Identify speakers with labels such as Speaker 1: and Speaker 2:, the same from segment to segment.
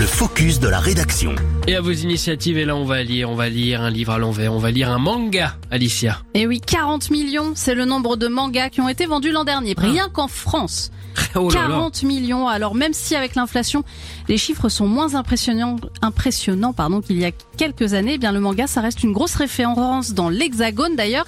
Speaker 1: focus de la rédaction.
Speaker 2: Et à vos initiatives, et là on va lire un livre à l'envers, on va lire un manga, Alicia.
Speaker 3: Et oui, 40 millions, c'est le nombre de mangas qui ont été vendus l'an dernier, rien qu'en France.
Speaker 2: Oh là là.
Speaker 3: 40 millions, alors même si avec l'inflation, les chiffres sont moins impressionnants qu'il y a quelques années, eh bien le manga, ça reste une grosse référence dans l'Hexagone d'ailleurs.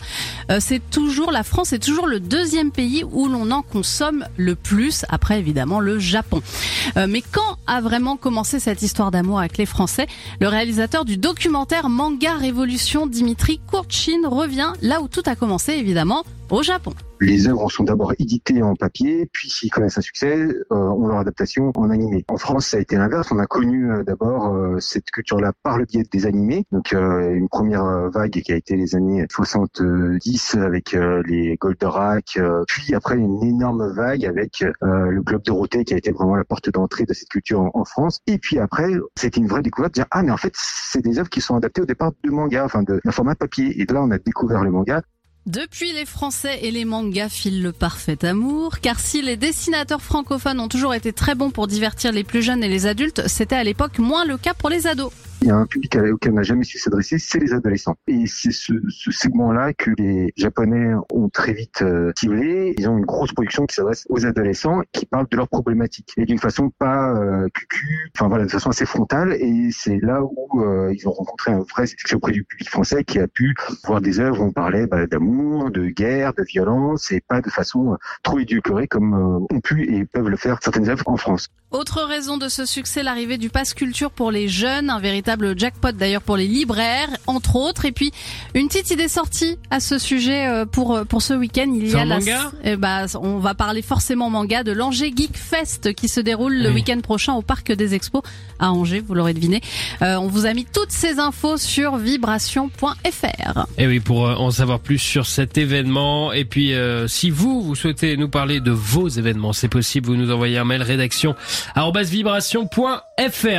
Speaker 3: La France est toujours le deuxième pays où l'on en consomme le plus, après évidemment le Japon. Mais quand a vraiment commencé cette histoire d'amour avec les Français? Le réalisateur du documentaire Manga Révolution, Dimitri Kourtchin, revient là où tout a commencé, évidemment, au Japon.
Speaker 4: Les œuvres sont d'abord éditées en papier, puis s'ils connaissent un succès, ont leur adaptation en animé. En France, ça a été l'inverse. On a connu d'abord cette culture-là par le biais des animés. Donc une première vague qui a été les années 70 avec les Goldorak, puis après une énorme vague avec le Globe Dorothée qui a été vraiment la porte d'entrée de cette culture en France. Et puis après, c'était une vraie découverte de dire mais en fait, c'est des œuvres qui sont adaptées au départ de manga, d'un format papier. Et de là, on a découvert le manga.
Speaker 3: Depuis, les Français et les mangas filent le parfait amour, car si les dessinateurs francophones ont toujours été très bons pour divertir les plus jeunes et les adultes, c'était à l'époque moins le cas pour les ados.
Speaker 4: Il y a un public auquel on n'a jamais su s'adresser, c'est les adolescents. Et c'est ce segment-là que les Japonais ont très vite ciblé. Ils ont une grosse production qui s'adresse aux adolescents, qui parle de leurs problématiques. Et d'une façon pas de façon assez frontale. Et c'est là où ils ont rencontré un vrai succès auprès du public français qui a pu voir des œuvres où on parlait d'amour, de guerre, de violence, et pas de façon trop édulcorée comme ont pu et peuvent le faire certaines œuvres en France.
Speaker 3: Autre raison de ce succès, l'arrivée du Pass Culture pour les jeunes, un véritable jackpot d'ailleurs pour les libraires, entre autres. Et puis, une petite idée sortie à ce sujet pour ce week-end. Il y a
Speaker 2: manga
Speaker 3: on va parler forcément manga de l'Angers Geek Fest qui se déroule le week-end prochain au Parc des Expos à Angers, vous l'aurez deviné. On vous a mis toutes ces infos sur vibration.fr.
Speaker 2: Et oui, pour en savoir plus sur cet événement. Et puis, si vous souhaitez nous parler de vos événements, c'est possible, vous nous envoyez un mail rédaction@vibration.fr.